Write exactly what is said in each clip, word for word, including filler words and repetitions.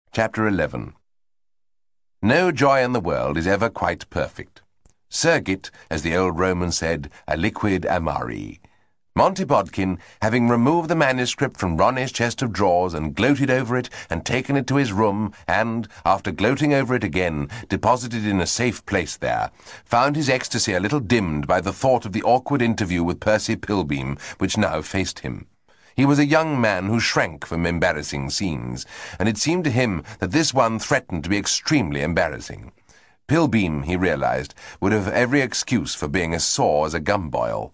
Chapter eleven. No joy in the world is ever quite perfect. Surgit, as the old Roman said, aliquid amari. Monty Bodkin, having removed the manuscript from Ronnie's chest of drawers and gloated over it and taken it to his room and, after gloating over it again, deposited it in a safe place there, found his ecstasy a little dimmed by the thought of the awkward interview with Percy Pilbeam, which now faced him. He was a young man who shrank from embarrassing scenes, and it seemed to him that this one threatened to be extremely embarrassing. Pilbeam, he realized, would have every excuse for being as sore as a gumboil.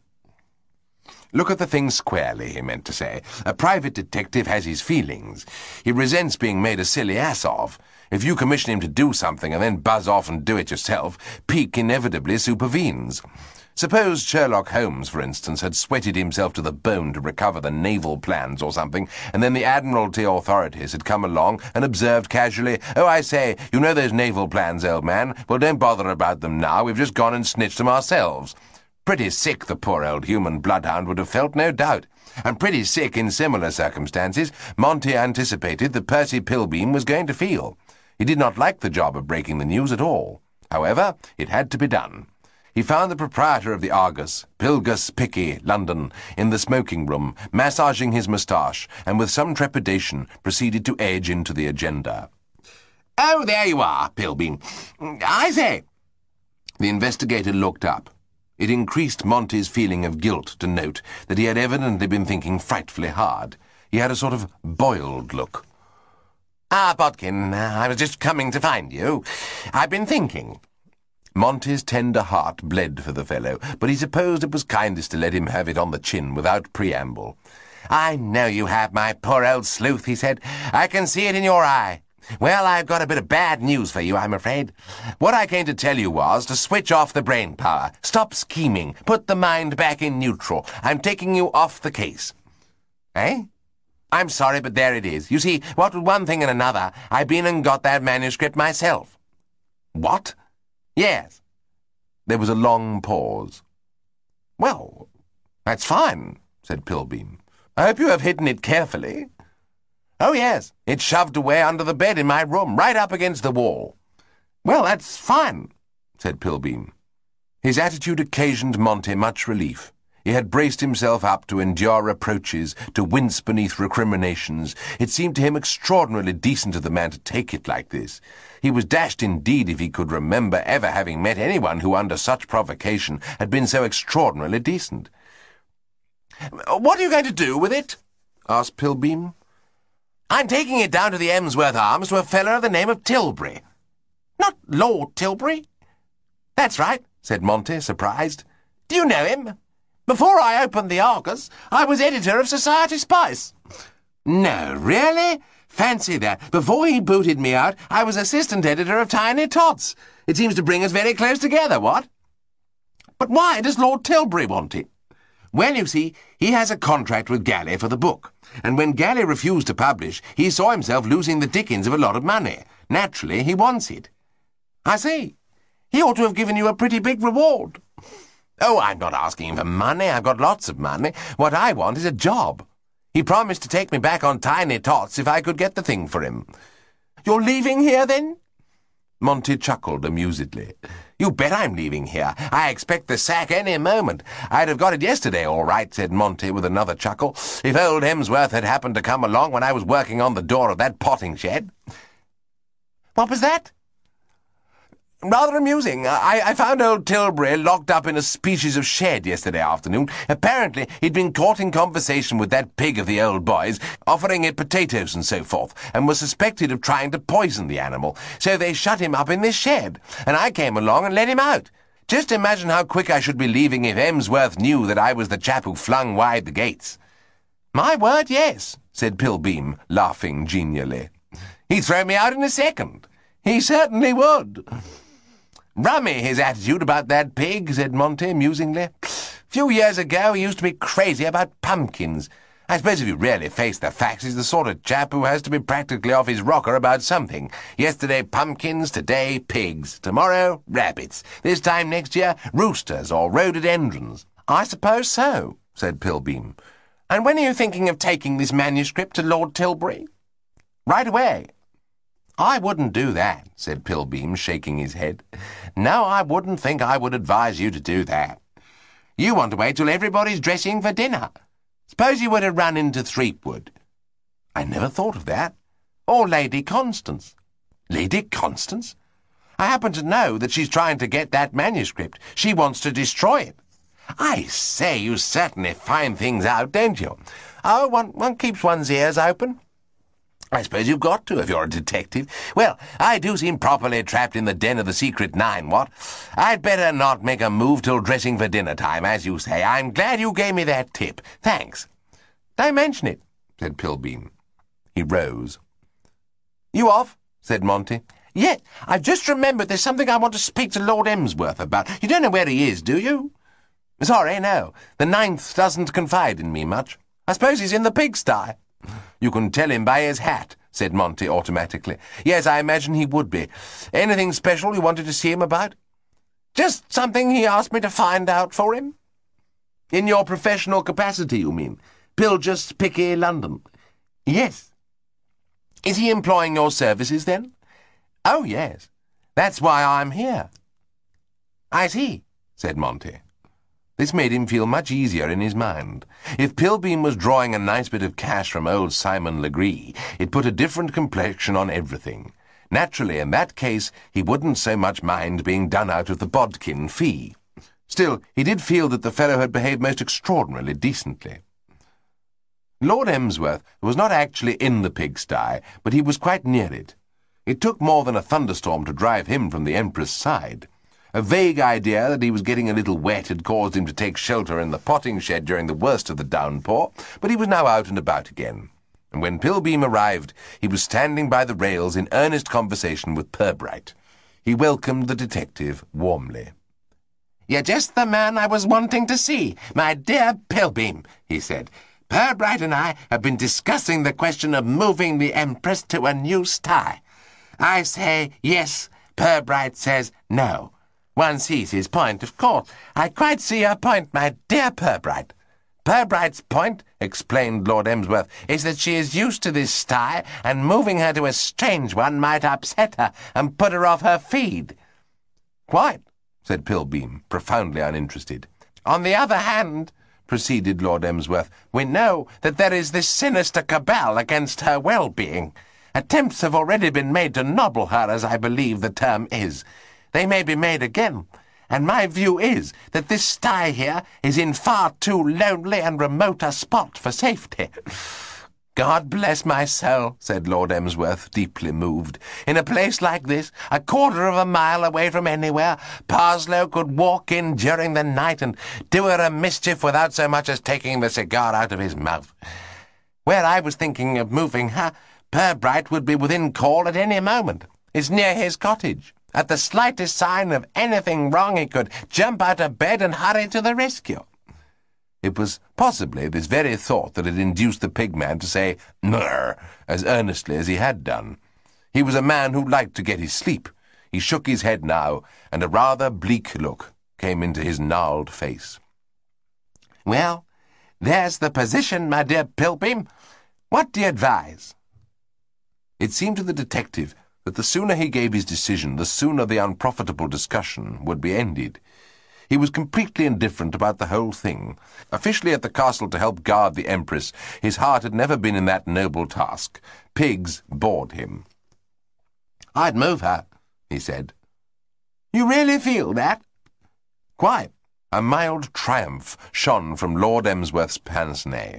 Look at the thing squarely, he meant to say. A private detective has his feelings. He resents being made a silly ass of. If you commission him to do something and then buzz off and do it yourself, pique inevitably supervenes. Suppose Sherlock Holmes, for instance, had sweated himself to the bone to recover the naval plans or something, and then the Admiralty authorities had come along and observed casually, "Oh, I say, you know those naval plans, old man? Well, don't bother about them now. We've just gone and snitched them ourselves." Pretty sick the poor old human bloodhound would have felt, no doubt. And pretty sick in similar circumstances Monty anticipated that Percy Pilbeam was going to feel. He did not like the job of breaking the news at all. However, it had to be done. He found the proprietor of the Argus, Pilgus Picky, London, in the smoking room, massaging his moustache, and with some trepidation proceeded to edge into the agenda. "Oh, there you are, Pilbeam. I say." The investigator looked up. It increased Monty's feeling of guilt to note that he had evidently been thinking frightfully hard. He had a sort of boiled look. "Ah, Bodkin, I was just coming to find you. I've been thinking." Monty's tender heart bled for the fellow, but he supposed it was kindest to let him have it on the chin without preamble. "I know you have, my poor old sleuth," he said. "I can see it in your eye. Well, I've got a bit of bad news for you, I'm afraid. What I came to tell you was to switch off the brain power. Stop scheming. Put the mind back in neutral. I'm taking you off the case." "Eh? I'm sorry, but there it is. You see, what with one thing and another, I've been and got that manuscript myself." "What?" "Yes." There was a long pause. "Well, that's fine," said Pilbeam. "I hope you have hidden it carefully." "Oh, yes. It's shoved away under the bed in my room, right up against the wall." "Well, that's fine," said Pilbeam. His attitude occasioned Monty much relief. He had braced himself up to endure reproaches, to wince beneath recriminations. It seemed to him extraordinarily decent of the man to take it like this. He was dashed indeed if he could remember ever having met anyone who, under such provocation, had been so extraordinarily decent. "What are you going to do with it?" asked Pilbeam. "I'm taking it down to the Emsworth Arms to a fellow of the name of Tilbury." "Not Lord Tilbury?" "That's right," said Monty, surprised. "Do you know him? Before I opened the Argus, I was editor of Society Spice." "No, really? Fancy that. Before he booted me out, I was assistant editor of Tiny Tots. It seems to bring us very close together, what?" "But why does Lord Tilbury want it?" "Well, you see, he has a contract with Galley for the book, and when Galley refused to publish, he saw himself losing the dickens of a lot of money. Naturally, he wants it." "I see. He ought to have given you a pretty big reward." "Oh, I'm not asking him for money. I've got lots of money. What I want is a job. He promised to take me back on Tiny Tots if I could get the thing for him." "You're leaving here, then?" Monty chuckled amusedly. "You bet I'm leaving here. I expect the sack any moment. I'd have got it yesterday, all right," said Monty with another chuckle, "if old Emsworth had happened to come along when I was working on the door of that potting shed." "What was that?" "Rather amusing. I, I found old Tilbury locked up in a species of shed yesterday afternoon. Apparently he'd been caught in conversation with that pig of the old boy's, offering it potatoes and so forth, and was suspected of trying to poison the animal. So they shut him up in this shed, and I came along and let him out. Just imagine how quick I should be leaving if Emsworth knew that I was the chap who flung wide the gates." "My word, yes," said Pilbeam, laughing genially. "He'd throw me out in a second. He certainly would." "Rummy, his attitude about that pig," said Monty musingly. "A few years ago he used to be crazy about pumpkins. I suppose if you really face the facts, he's the sort of chap who has to be practically off his rocker about something. Yesterday pumpkins, today pigs, tomorrow rabbits, this time next year roosters or rhododendrons." "I suppose so," said Pilbeam. "And when are you thinking of taking this manuscript to Lord Tilbury?" "Right away." "I wouldn't do that," said Pilbeam, shaking his head. "No, I wouldn't think I would advise you to do that. You want to wait till everybody's dressing for dinner. Suppose you were to run into Threepwood." "I never thought of that." "Or Lady Constance." "Lady Constance?" "I happen to know that she's trying to get that manuscript. She wants to destroy it." "I say, you certainly find things out, don't you?" "Oh, one, one keeps one's ears open." "I suppose you've got to if you're a detective. Well, I do seem properly trapped in the den of the secret nine, what? I'd better not make a move till dressing for dinner time, as you say. I'm glad you gave me that tip. Thanks." "Don't mention it," said Pilbeam. He rose. "You off?" said Monty. "Yeah, I've just remembered there's something I want to speak to Lord Emsworth about. You don't know where he is, do you?" "Sorry, no. The Ninth doesn't confide in me much. I suppose he's in the pigsty." "You can tell him by his hat," said Monty automatically. "Yes, I imagine he would be. Anything special you wanted to see him about?" "Just something he asked me to find out for him." "In your professional capacity, you mean? Pilgers, Picky, London?" "Yes." "Is he employing your services, then?" "Oh, yes. That's why I'm here." "I see," said Monty. This made him feel much easier in his mind. If Pilbeam was drawing a nice bit of cash from old Simon Legree, it put a different complexion on everything. Naturally, in that case, he wouldn't so much mind being done out of the bodkin fee. Still, he did feel that the fellow had behaved most extraordinarily decently. Lord Emsworth was not actually in the pigsty, but he was quite near it. It took more than a thunderstorm to drive him from the Empress' side. A vague idea that he was getting a little wet had caused him to take shelter in the potting shed during the worst of the downpour, but he was now out and about again. And when Pilbeam arrived, he was standing by the rails in earnest conversation with Pirbright. He welcomed the detective warmly. "You're just the man I was wanting to see, my dear Pilbeam," he said. "Pirbright and I have been discussing the question of moving the Empress to a new sty. I say yes, Pirbright says no. One sees his point, of course. I quite see your point, my dear Pirbright." "Pirbright's point," explained Lord Emsworth, "is that she is used to this sty, and moving her to a strange one might upset her and put her off her feed." "Quite," said Pilbeam, profoundly uninterested. "On the other hand," proceeded Lord Emsworth, "we know that there is this sinister cabal against her well-being. Attempts have already been made to nobble her, as I believe the term is. They may be made again, and my view is that this sty here is in far too lonely and remote a spot for safety." "God bless my soul," said Lord Emsworth, deeply moved. "In a place like this, a quarter of a mile away from anywhere, Parslow could walk in during the night and do her a mischief without so much as taking the cigar out of his mouth. Where I was thinking of moving her, Pirbright would be within call at any moment. It's near his cottage. At the slightest sign of anything wrong, he could jump out of bed and hurry to the rescue." It was possibly this very thought that had induced the pigman to say "Mrr" as earnestly as he had done. He was a man who liked to get his sleep. He shook his head now, and a rather bleak look came into his gnarled face. "Well, there's the position, my dear Pilbeam. What do you advise?" It seemed to the detective that the sooner he gave his decision, the sooner the unprofitable discussion would be ended. He was completely indifferent about the whole thing. Officially at the castle to help guard the Empress, his heart had never been in that noble task. Pigs bored him. "I'd move her," he said. "You really feel that?" "Quite." A mild triumph shone from Lord Emsworth's pince-nez.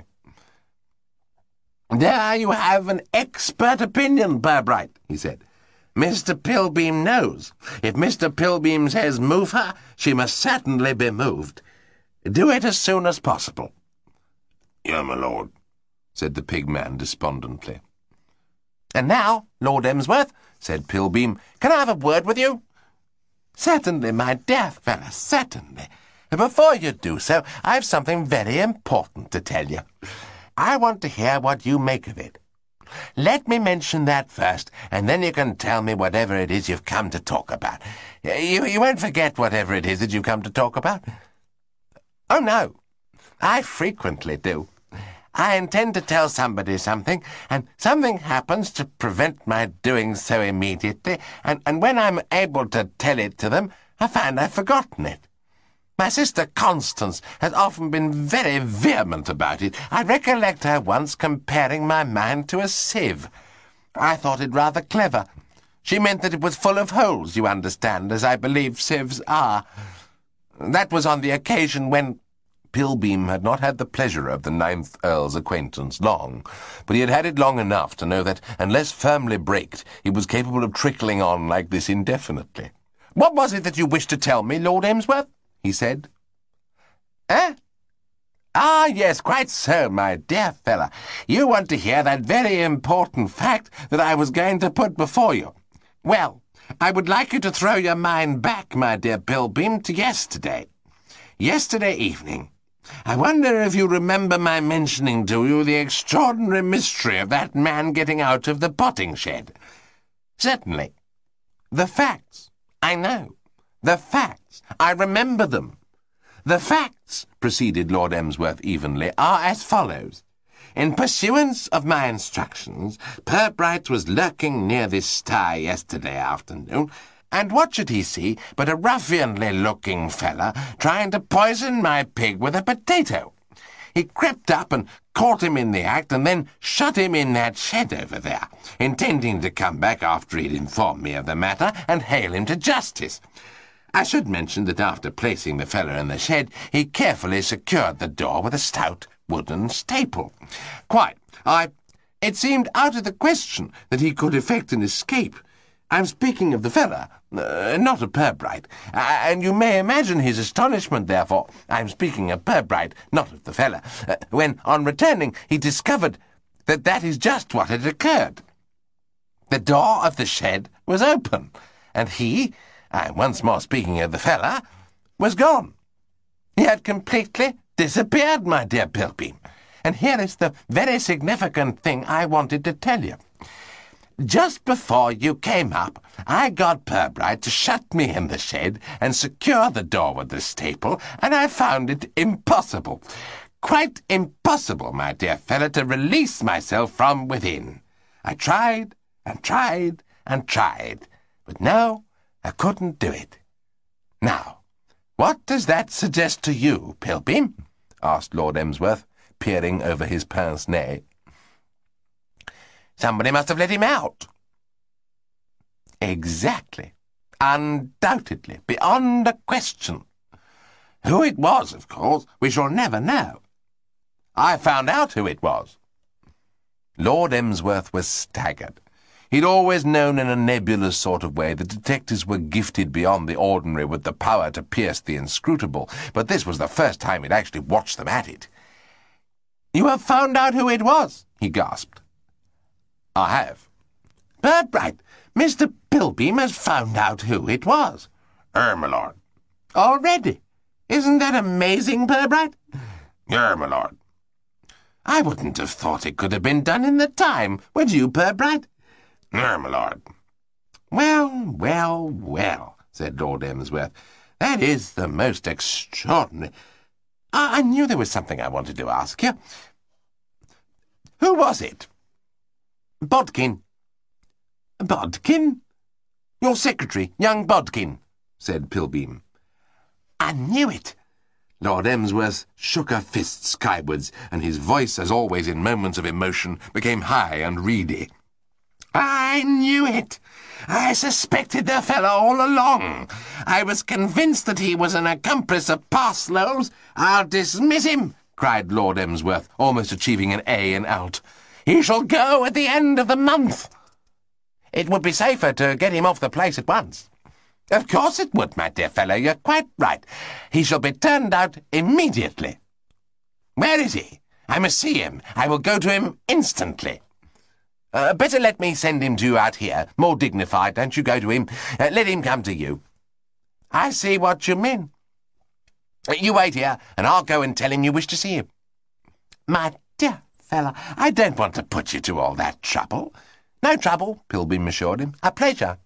"There you have an expert opinion, Pirbright," he said. "Mister Pilbeam knows. If Mister Pilbeam says move her, she must certainly be moved. Do it as soon as possible." "Yes, my lord," said the pigman despondently. "And now, Lord Emsworth," said Pilbeam, "can I have a word with you?" "Certainly, my dear fellow, certainly. Before you do so, I have something very important to tell you. I want to hear what you make of it. Let me mention that first, and then you can tell me whatever it is you've come to talk about. You, you won't forget whatever it is that you've come to talk about?" "Oh, no. I frequently do. I intend to tell somebody something, and something happens to prevent my doing so immediately, and, and when I'm able to tell it to them, I find I've forgotten it. My sister Constance has often been very vehement about it. I recollect her once comparing my mind to a sieve. I thought it rather clever. She meant that it was full of holes, you understand, as I believe sieves are. That was on the occasion when... Pilbeam had not had the pleasure of the ninth Earl's acquaintance long, but he had had it long enough to know that, unless firmly braked, he was capable of trickling on like this indefinitely. "What was it that you wished to tell me, Lord Emsworth?" he said. "Eh? Ah, yes, quite so, my dear fellow. You want to hear that very important fact that I was going to put before you. Well, I would like you to throw your mind back, my dear Pilbeam, to yesterday. Yesterday evening. I wonder if you remember my mentioning to you the extraordinary mystery of that man getting out of the potting shed? Certainly. The facts. I know. The facts. I remember them. The facts, proceeded Lord Emsworth evenly, are as follows. In pursuance of my instructions, Pirbright was lurking near this sty yesterday afternoon, and what should he see but a ruffianly-looking fella trying to poison my pig with a potato? He crept up and caught him in the act and then shut him in that shed over there, intending to come back after he'd informed me of the matter and hale him to justice. I should mention that after placing the fellow in the shed, he carefully secured the door with a stout wooden staple. Quite. I... It seemed out of the question that he could effect an escape. I'm speaking of the fella, uh, not of Pirbright, uh, and you may imagine his astonishment, therefore, I'm speaking of Pirbright, not of the fella, uh, when, on returning, he discovered that that is just what had occurred. The door of the shed was open, and he, I'm once more speaking of the fella, was gone. He had completely disappeared, my dear Pilbeam, and here is the very significant thing I wanted to tell you. Just before you came up, I got Pirbright to shut me in the shed and secure the door with the staple, and I found it impossible, quite impossible, my dear fellow, to release myself from within. I tried and tried and tried, but no, I couldn't do it. Now, what does that suggest to you, Pilbeam? Asked Lord Emsworth, peering over his pince-nez. Somebody must have let him out. Exactly. Undoubtedly. Beyond a question. Who it was, of course, we shall never know. I found out who it was. Lord Emsworth was staggered. He'd always known in a nebulous sort of way that detectives were gifted beyond the ordinary with the power to pierce the inscrutable, but this was the first time he'd actually watched them at it. "You have found out who it was," he gasped. "I have." "Pirbright, Mister Pilbeam has found out who it was." "Er, my lord." "Already? Isn't that amazing, Pirbright?" "Er, my lord." "I wouldn't have thought it could have been done in the time, would you, Pirbright?" "Er, my lord." "Well, well, well," said Lord Emsworth. "That is the most extraordinary... I, I knew there was something I wanted to ask you. Who was it?" "Bodkin." "Bodkin? Your secretary, young Bodkin," said Pilbeam. "I knew it." Lord Emsworth shook a fist skywards, and his voice, as always in moments of emotion, became high and reedy. "I knew it. I suspected the fellow all along. I was convinced that he was an accomplice of Parslow's. I'll dismiss him," cried Lord Emsworth, almost achieving an A in out. "He shall go at the end of the month." "It would be safer to get him off the place at once." "Of course it would, my dear fellow. You're quite right. He shall be turned out immediately." "Where is he? I must see him. I will go to him instantly." Uh, better let me send him to you out here. More dignified, don't you go to him. Uh, let him come to you." "I see what you mean." Uh, you wait here, and I'll go and tell him you wish to see him." "My dear fellow, I don't want to put you to all that trouble." "No trouble," Pilbeam assured him. "A pleasure."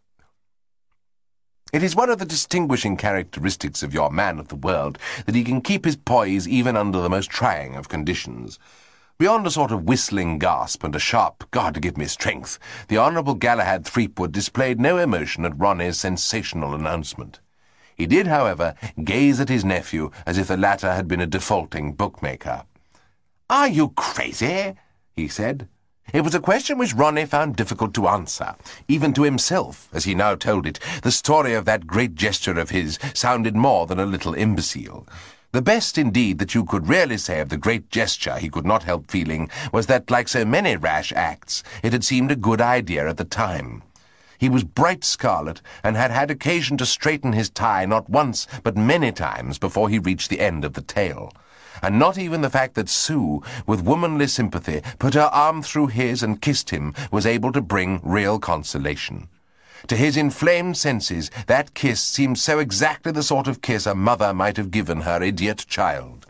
It is one of the distinguishing characteristics of your man of the world that he can keep his poise even under the most trying of conditions. Beyond a sort of whistling gasp and a sharp "God give me strength," the Honourable Galahad Threepwood displayed no emotion at Ronnie's sensational announcement. He did, however, gaze at his nephew as if the latter had been a defaulting bookmaker. "Are you crazy?" he said. It was a question which Ronnie found difficult to answer, even to himself, as he now told it. The story of that great gesture of his sounded more than a little imbecile. The best, indeed, that you could really say of the great gesture, he could not help feeling, was that, like so many rash acts, it had seemed a good idea at the time. He was bright scarlet, and had had occasion to straighten his tie not once but many times before he reached the end of the tale. And not even the fact that Sue, with womanly sympathy, put her arm through his and kissed him, was able to bring real consolation. To his inflamed senses, that kiss seemed so exactly the sort of kiss a mother might have given her idiot child.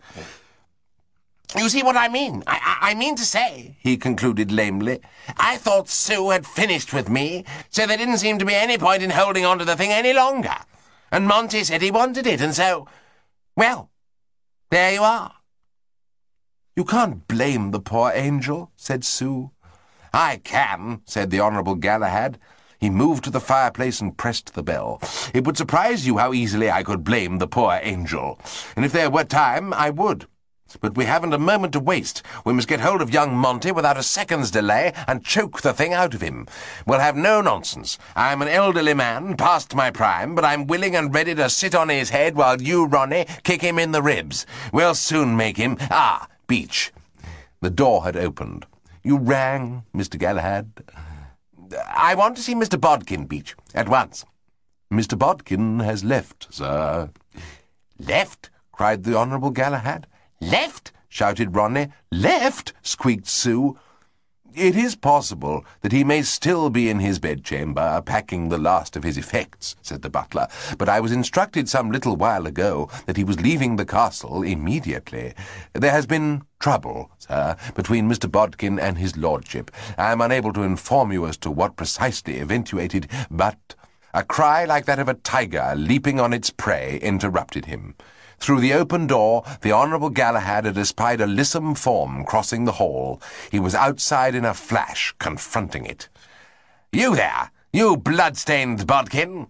"You see what I mean? I, I, I mean to say," he concluded lamely, "I thought Sue had finished with me, so there didn't seem to be any point in holding on to the thing any longer. And Monty said he wanted it, and so, well, there you are." "You can't blame the poor angel," said Sue. "I can," said the Honourable Galahad. He moved to the fireplace and pressed the bell. "It would surprise you how easily I could blame the poor angel, and if there were time, I would. But we haven't a moment to waste. We must get hold of young Monty without a second's delay and choke the thing out of him. We'll have no nonsense. I'm an elderly man, past my prime, but I'm willing and ready to sit on his head while you, Ronnie, kick him in the ribs. We'll soon make him... Ah, Beach." The door had opened. "You rang, Mister Galahad?" "I want to see Mister Bodkin, Beach, at once." "Mister Bodkin has left, sir." "Left?" cried the Honourable Galahad. "Left?" shouted Ronnie. "Left?" squeaked Sue. "It is possible that he may still be in his bedchamber, packing the last of his effects," said the butler, "but I was instructed some little while ago that he was leaving the castle immediately. There has been trouble, sir, between Mister Bodkin and his lordship. I am unable to inform you as to what precisely eventuated, but—" A cry like that of a tiger leaping on its prey interrupted him. Through the open door, the Honourable Galahad had espied a lissom form crossing the hall. He was outside in a flash, confronting it. "You there, you blood-stained Bodkin!"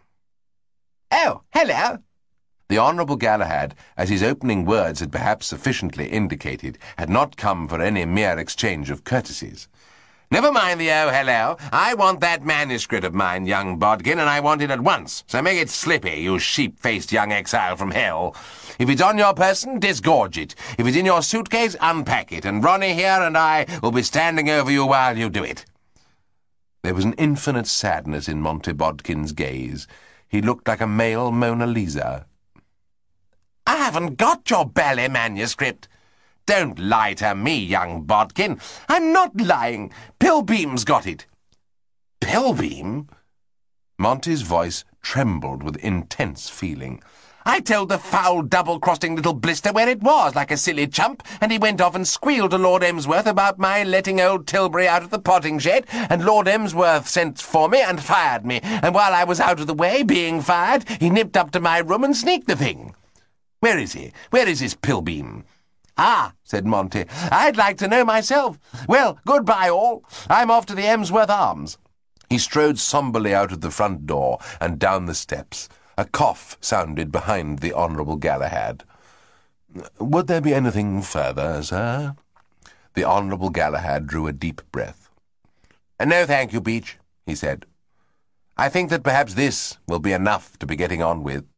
"Oh, hello!" The Honourable Galahad, as his opening words had perhaps sufficiently indicated, had not come for any mere exchange of courtesies. "Never mind the oh, hello. I want that manuscript of mine, young Bodkin, and I want it at once. So make it slippy, you sheep-faced young exile from hell. If it's on your person, disgorge it. If it's in your suitcase, unpack it. And Ronnie here and I will be standing over you while you do it." There was an infinite sadness in Monty Bodkin's gaze. He looked like a male Mona Lisa. "I haven't got your ballet manuscript." "Don't lie to me, young Bodkin." "I'm not lying. Pilbeam's got it." "Pilbeam?" Monty's voice trembled with intense feeling. "I told the foul double-crossing little blister where it was, like a silly chump, and he went off and squealed to Lord Emsworth about my letting old Tilbury out of the potting shed, and Lord Emsworth sent for me and fired me, and while I was out of the way, being fired, he nipped up to my room and sneaked the thing. Where is he? Where is his Pilbeam?" "Ah," said Monty, "I'd like to know myself. Well, goodbye all. I'm off to the Emsworth Arms." He strode sombrely out of the front door and down the steps. A cough sounded behind the Honourable Galahad. "Would there be anything further, sir?" The Honourable Galahad drew a deep breath. "No, thank you, Beach," he said. "I think that perhaps this will be enough to be getting on with."